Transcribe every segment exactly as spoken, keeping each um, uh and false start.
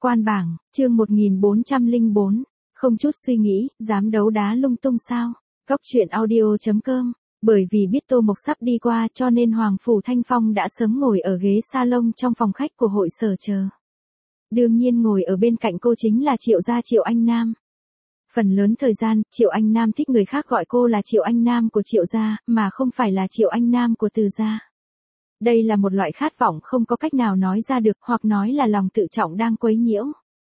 Quan bảng, chương một nghìn bốn trăm lẻ bốn, không chút suy nghĩ, dám đấu đá lung tung sao? Góc truyện audio chấm com, bởi vì biết Tô Mộc sắp đi qua cho nên Hoàng Phủ Thanh Phong đã sớm ngồi ở ghế salon trong phòng khách của hội sở chờ. Đương nhiên ngồi ở bên cạnh cô chính là Triệu gia Triệu Anh Nam. Phần lớn thời gian, Triệu Anh Nam thích người khác gọi cô là Triệu Anh Nam của Triệu gia, mà không phải là Triệu Anh Nam của Từ gia. Đây là một loại khát vọng không có cách nào nói ra được, hoặc nói là lòng tự trọng đang quấy nhiễu.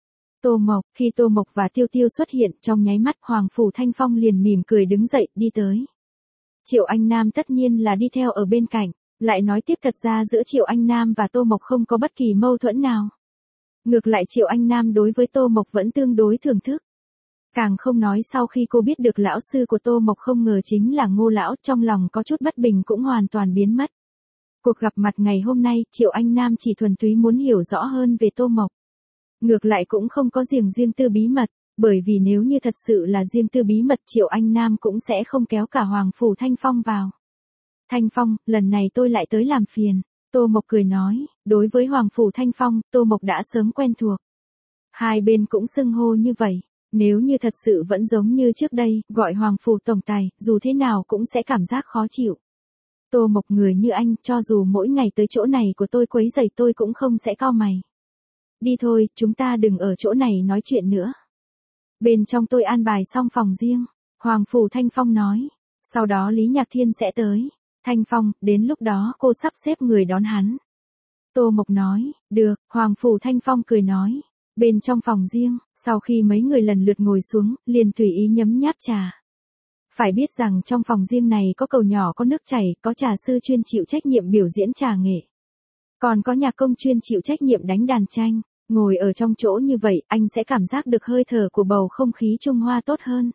Tô Mộc, khi Tô Mộc và Tiêu Tiêu xuất hiện, trong nháy mắt Hoàng Phủ Thanh Phong liền mỉm cười đứng dậy, đi tới. Triệu Anh Nam tất nhiên là đi theo ở bên cạnh, lại nói tiếp thật ra giữa Triệu Anh Nam và Tô Mộc không có bất kỳ mâu thuẫn nào. Ngược lại Triệu Anh Nam đối với Tô Mộc vẫn tương đối thưởng thức. Càng không nói sau khi cô biết được lão sư của Tô Mộc không ngờ chính là Ngô lão, trong lòng có chút bất bình cũng hoàn toàn biến mất. Cuộc gặp mặt ngày hôm nay, Triệu Anh Nam chỉ thuần túy muốn hiểu rõ hơn về Tô Mộc. Ngược lại cũng không có riêng riêng tư bí mật, bởi vì nếu như thật sự là riêng tư bí mật Triệu Anh Nam cũng sẽ không kéo cả Hoàng Phủ Thanh Phong vào. Thanh Phong, lần này tôi lại tới làm phiền, Tô Mộc cười nói, đối với Hoàng Phủ Thanh Phong, Tô Mộc đã sớm quen thuộc. Hai bên cũng xưng hô như vậy, nếu như thật sự vẫn giống như trước đây, gọi Hoàng Phủ Tổng Tài, dù thế nào cũng sẽ cảm giác khó chịu. Tô Mộc người như anh, cho dù mỗi ngày tới chỗ này của tôi quấy rầy tôi cũng không sẽ cau mày. Đi thôi, chúng ta đừng ở chỗ này nói chuyện nữa. Bên trong tôi an bài xong phòng riêng, Hoàng Phủ Thanh Phong nói. Sau đó Lý Nhạc Thiên sẽ tới. Thanh Phong, đến lúc đó cô sắp xếp người đón hắn. Tô Mộc nói, được, Hoàng Phủ Thanh Phong cười nói. Bên trong phòng riêng, sau khi mấy người lần lượt ngồi xuống, liền tùy ý nhấm nháp trà. Phải biết rằng trong phòng riêng này có cầu nhỏ có nước chảy, có trà sư chuyên chịu trách nhiệm biểu diễn trà nghệ. Còn có nhạc công chuyên chịu trách nhiệm đánh đàn tranh. Ngồi ở trong chỗ như vậy, anh sẽ cảm giác được hơi thở của bầu không khí Trung Hoa tốt hơn.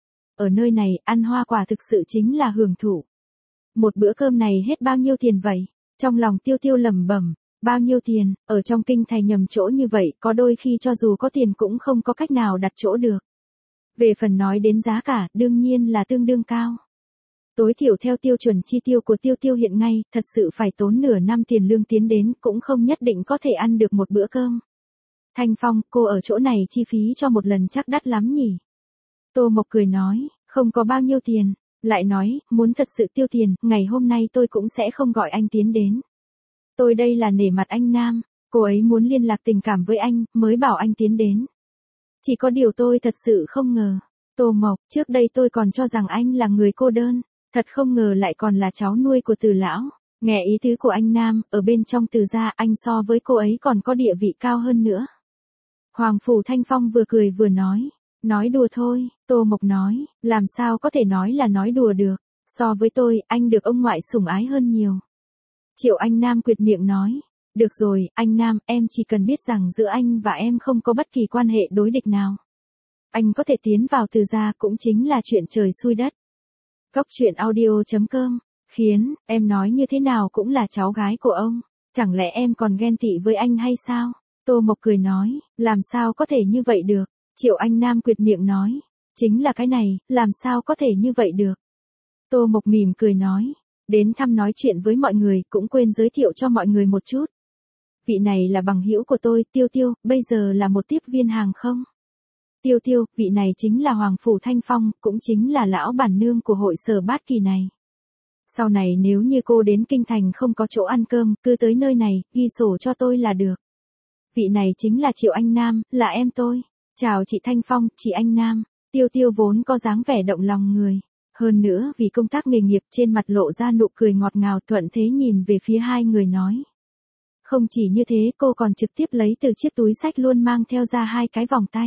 Ở nơi này, ăn hoa quả thực sự chính là hưởng thụ. Một bữa cơm này hết bao nhiêu tiền vậy? Trong lòng Tiêu Tiêu lẩm bẩm, bao nhiêu tiền, ở trong kinh thành nhầm chỗ như vậy, có đôi khi cho dù có tiền cũng không có cách nào đặt chỗ được. Về phần nói đến giá cả, đương nhiên là tương đương cao. Tối thiểu theo tiêu chuẩn chi tiêu của Tiêu Tiêu hiện ngay, thật sự phải tốn nửa năm tiền lương tiến đến, cũng không nhất định có thể ăn được một bữa cơm. Thanh Phong, cô ở chỗ này chi phí cho một lần chắc đắt lắm nhỉ? Tô Mộc cười nói, không có bao nhiêu tiền, lại nói, muốn thật sự tiêu tiền, ngày hôm nay tôi cũng sẽ không gọi anh tiến đến. Tôi đây là nể mặt anh Nam, cô ấy muốn liên lạc tình cảm với anh, mới bảo anh tiến đến. Chỉ có điều tôi thật sự không ngờ. Tô Mộc, trước đây tôi còn cho rằng anh là người cô đơn, thật không ngờ lại còn là cháu nuôi của Từ lão. Nghe ý tứ của anh Nam, ở bên trong Từ gia anh so với cô ấy còn có địa vị cao hơn nữa. Hoàng Phủ Thanh Phong vừa cười vừa nói, nói đùa thôi, Tô Mộc nói, làm sao có thể nói là nói đùa được, so với tôi, anh được ông ngoại sủng ái hơn nhiều. Triệu Anh Nam quyệt miệng nói, được rồi, anh Nam, em chỉ cần biết rằng giữa anh và em không có bất kỳ quan hệ đối địch nào. Anh có thể tiến vào Từ gia cũng chính là chuyện trời xui đất. Góc truyện audio chấm com, khiến, em nói như thế nào cũng là cháu gái của ông, chẳng lẽ em còn ghen tị với anh hay sao? Tô Mộc cười nói, làm sao có thể như vậy được? Triệu Anh Nam quyệt miệng nói, chính là cái này, làm sao có thể như vậy được? Tô Mộc mỉm cười nói, đến thăm nói chuyện với mọi người, cũng quên giới thiệu cho mọi người một chút. Vị này là bằng hữu của tôi, Tiêu Tiêu, bây giờ là một tiếp viên hàng không. Tiêu Tiêu, vị này chính là Hoàng Phủ Thanh Phong, cũng chính là lão bản nương của hội sở Bát Kỳ này. Sau này nếu như cô đến kinh thành không có chỗ ăn cơm, cứ tới nơi này, ghi sổ cho tôi là được. Vị này chính là Triệu Anh Nam, là em tôi. Chào chị Thanh Phong, chị Anh Nam. Tiêu Tiêu vốn có dáng vẻ động lòng người. Hơn nữa vì công tác nghề nghiệp trên mặt lộ ra nụ cười ngọt ngào, thuận thế nhìn về phía hai người nói. Không chỉ như thế, cô còn trực tiếp lấy từ chiếc túi xách luôn mang theo ra hai cái vòng tay.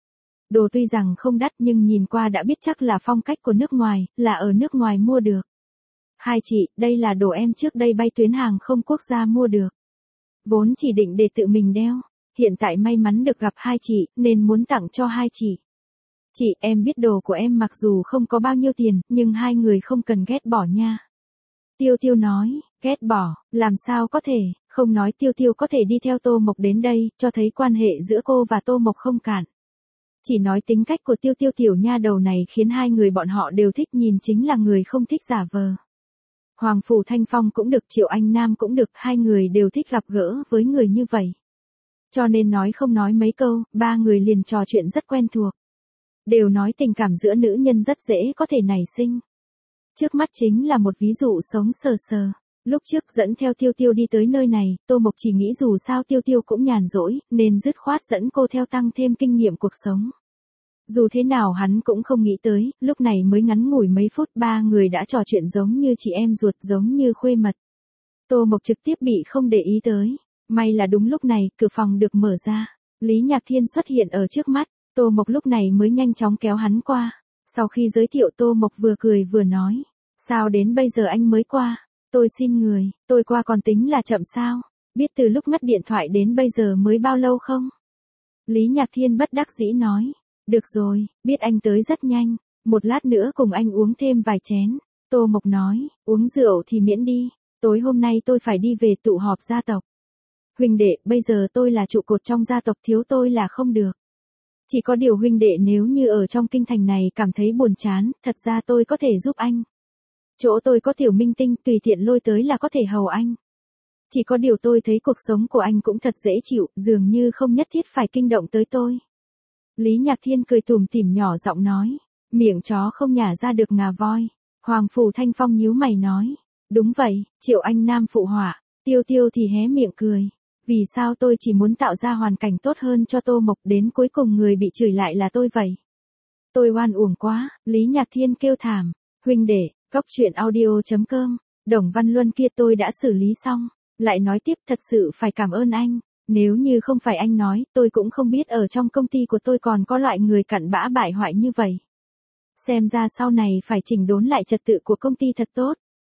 Đồ tuy rằng không đắt nhưng nhìn qua đã biết chắc là phong cách của nước ngoài, là ở nước ngoài mua được. Hai chị, đây là đồ em trước đây bay tuyến hàng không quốc gia mua được. Vốn chỉ định để tự mình đeo, hiện tại may mắn được gặp hai chị, nên muốn tặng cho hai chị. Chị, em biết đồ của em mặc dù không có bao nhiêu tiền, nhưng hai người không cần ghét bỏ nha. Tiêu Tiêu nói, ghét bỏ, làm sao có thể, không nói Tiêu Tiêu có thể đi theo Tô Mộc đến đây, cho thấy quan hệ giữa cô và Tô Mộc không cạn. Chỉ nói tính cách của Tiêu Tiêu tiểu nha đầu này khiến hai người bọn họ đều thích, nhìn chính là người không thích giả vờ. Hoàng Phủ Thanh Phong cũng được, Triệu Anh Nam cũng được, hai người đều thích gặp gỡ với người như vậy. Cho nên nói không nói mấy câu, ba người liền trò chuyện rất quen thuộc. Đều nói tình cảm giữa nữ nhân rất dễ có thể nảy sinh. Trước mắt chính là một ví dụ sống sờ sờ. Lúc trước dẫn theo Tiêu Tiêu đi tới nơi này, Tô Mộc chỉ nghĩ dù sao Tiêu Tiêu cũng nhàn rỗi, nên dứt khoát dẫn cô theo tăng thêm kinh nghiệm cuộc sống. Dù thế nào hắn cũng không nghĩ tới, lúc này mới ngắn ngủi mấy phút ba người đã trò chuyện giống như chị em ruột, giống như khuê mật. Tô Mộc trực tiếp bị không để ý tới. May là đúng lúc này, cửa phòng được mở ra. Lý Nhạc Thiên xuất hiện ở trước mắt, Tô Mộc lúc này mới nhanh chóng kéo hắn qua. Sau khi giới thiệu Tô Mộc vừa cười vừa nói. Sao đến bây giờ anh mới qua? Tôi xin người, tôi qua còn tính là chậm sao? Biết từ lúc ngắt điện thoại đến bây giờ mới bao lâu không? Lý Nhạc Thiên bất đắc dĩ nói. Được rồi, biết anh tới rất nhanh. Một lát nữa cùng anh uống thêm vài chén. Tô Mộc nói, uống rượu thì miễn đi. Tối hôm nay tôi phải đi về tụ họp gia tộc. Huynh đệ, bây giờ tôi là trụ cột trong gia tộc, thiếu tôi là không được. Chỉ có điều huynh đệ nếu như ở trong kinh thành này cảm thấy buồn chán, thật ra tôi có thể giúp anh. Chỗ tôi có tiểu minh tinh, tùy tiện lôi tới là có thể hầu anh. Chỉ có điều tôi thấy cuộc sống của anh cũng thật dễ chịu, dường như không nhất thiết phải kinh động tới tôi. Lý Nhạc Thiên cười tủm tỉm nhỏ giọng nói, miệng chó không nhả ra được ngà voi. Hoàng Phủ Thanh Phong nhíu mày nói, đúng vậy, Triệu Anh Nam phụ họa. Tiêu Tiêu thì hé miệng cười. Vì sao tôi chỉ muốn tạo ra hoàn cảnh tốt hơn cho Tô Mộc, đến cuối cùng người bị chửi lại là tôi vậy? Tôi oan uổng quá, Lý Nhạc Thiên kêu thảm. Huynh đệ, cóc truyện audio chấm com, Đồng Văn Luân kia tôi đã xử lý xong. Lại nói tiếp, thật sự phải cảm ơn anh. Nếu như không phải anh nói, tôi cũng không biết ở trong công ty của tôi còn có loại người cặn bã bại hoại như vậy. Xem ra sau này phải chỉnh đốn lại trật tự của công ty thật tốt.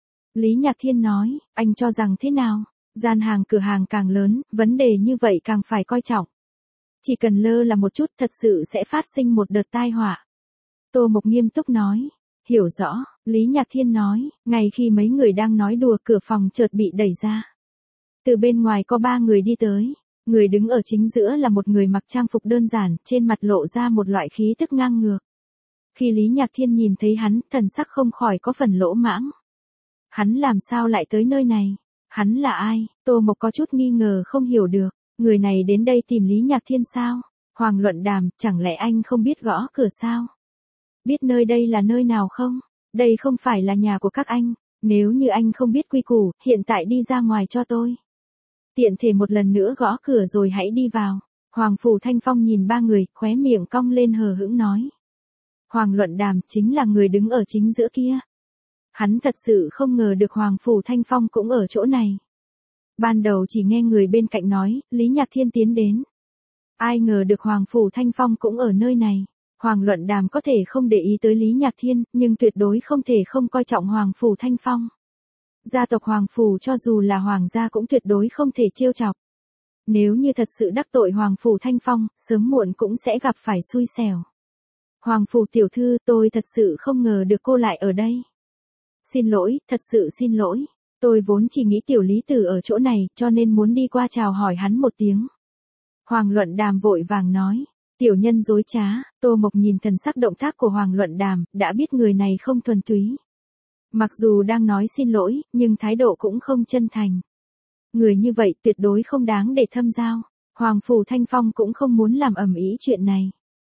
Lý Nhạc Thiên nói, anh cho rằng thế nào? Gian hàng cửa hàng càng lớn, vấn đề như vậy càng phải coi trọng. Chỉ cần lơ là một chút thật sự sẽ phát sinh một đợt tai họa. Tô Mộc nghiêm túc nói, hiểu rõ, Lý Nhạc Thiên nói, ngay khi mấy người đang nói đùa cửa phòng chợt bị đẩy ra. Từ bên ngoài có ba người đi tới, người đứng ở chính giữa là một người mặc trang phục đơn giản, trên mặt lộ ra một loại khí tức ngang ngược. Khi Lý Nhạc Thiên nhìn thấy hắn, thần sắc không khỏi có phần lỗ mãng. Hắn làm sao lại tới nơi này? Hắn là ai? Tô Mộc có chút nghi ngờ không hiểu được. Người này đến đây tìm Lý Nhạc Thiên sao? Hoàng Luận Đàm, chẳng lẽ anh không biết gõ cửa sao? Biết nơi đây là nơi nào không? Đây không phải là nhà của các anh. Nếu như anh không biết quy củ, hiện tại đi ra ngoài cho tôi. Tiện thể một lần nữa gõ cửa rồi hãy đi vào. Hoàng Phủ Thanh Phong nhìn ba người, khóe miệng cong lên hờ hững nói. Hoàng Luận Đàm chính là người đứng ở chính giữa kia. Hắn thật sự không ngờ được Hoàng Phủ Thanh Phong cũng ở chỗ này. Ban đầu chỉ nghe người bên cạnh nói, Lý Nhạc Thiên tiến đến. Ai ngờ được Hoàng Phủ Thanh Phong cũng ở nơi này. Hoàng Luận Đàm có thể không để ý tới Lý Nhạc Thiên, nhưng tuyệt đối không thể không coi trọng Hoàng Phủ Thanh Phong. Gia tộc Hoàng Phủ cho dù là Hoàng gia cũng tuyệt đối không thể trêu chọc. Nếu như thật sự đắc tội Hoàng Phủ Thanh Phong, sớm muộn cũng sẽ gặp phải xui xẻo. Hoàng Phủ tiểu thư, tôi thật sự không ngờ được cô lại ở đây. Xin lỗi, thật sự xin lỗi. Tôi vốn chỉ nghĩ tiểu Lý Tử ở chỗ này, cho nên muốn đi qua chào hỏi hắn một tiếng. Hoàng Luận Đàm vội vàng nói. Tiểu nhân dối trá. Tô Mộc nhìn thần sắc động tác của Hoàng Luận Đàm, đã biết người này không thuần túy. Mặc dù đang nói xin lỗi, nhưng thái độ cũng không chân thành. Người như vậy tuyệt đối không đáng để thâm giao. Hoàng Phủ Thanh Phong cũng không muốn làm ầm ĩ chuyện này.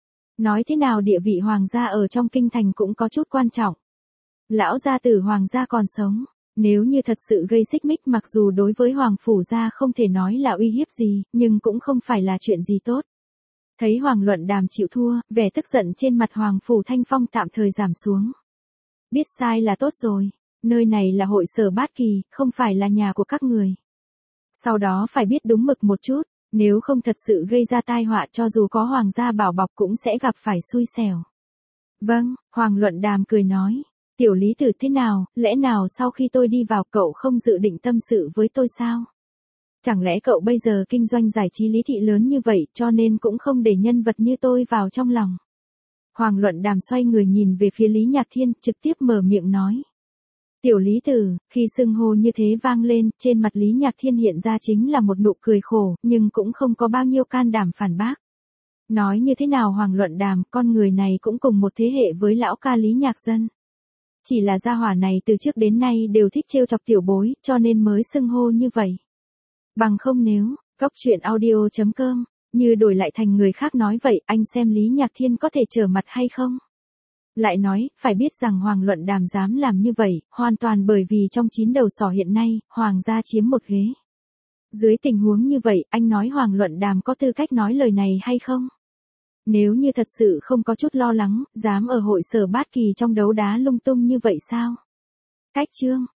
Nói thế nào địa vị hoàng gia ở trong kinh thành cũng có chút quan trọng. Lão gia tử hoàng gia còn sống, nếu như thật sự gây xích mích, mặc dù đối với Hoàng Phủ gia không thể nói là uy hiếp gì, nhưng cũng không phải là chuyện gì tốt. Thấy Hoàng Luận Đàm chịu thua, vẻ tức giận trên mặt Hoàng Phủ Thanh Phong tạm thời giảm xuống. Biết sai là tốt rồi, nơi này là hội sở Bát Kỳ, không phải là nhà của các người. Sau đó phải biết đúng mực một chút, nếu không thật sự gây ra tai họa, cho dù có hoàng gia bảo bọc cũng sẽ gặp phải xui xẻo. Vâng, Hoàng Luận Đàm cười nói. Tiểu Lý Tử thế nào, lẽ nào sau khi tôi đi vào cậu không dự định tâm sự với tôi sao? Chẳng lẽ cậu bây giờ kinh doanh giải trí Lý thị lớn như vậy, cho nên cũng không để nhân vật như tôi vào trong lòng? Hoàng Luận Đàm xoay người nhìn về phía Lý Nhạc Thiên, trực tiếp mở miệng nói. Tiểu Lý Tử, khi xưng hô như thế vang lên, trên mặt Lý Nhạc Thiên hiện ra chính là một nụ cười khổ, nhưng cũng không có bao nhiêu can đảm phản bác. Nói như thế nào Hoàng Luận Đàm, con người này cũng cùng một thế hệ với lão ca Lý Nhạc Dân. Chỉ là gia hỏa này từ trước đến nay đều thích trêu chọc tiểu bối, cho nên mới xưng hô như vậy. Bằng không nếu, Cóc truyện audio chấm com, như đổi lại thành người khác nói vậy, anh xem Lý Nhạc Thiên có thể trở mặt hay không? Lại nói, phải biết rằng Hoàng Luận Đàm dám làm như vậy, hoàn toàn bởi vì trong chín đầu sỏ hiện nay, Hoàng gia chiếm một ghế. Dưới tình huống như vậy, anh nói Hoàng Luận Đàm có tư cách nói lời này hay không? Nếu như thật sự không có chút lo lắng, dám ở hội Sở Bát Kỳ trong đấu đá lung tung như vậy sao? Cách chương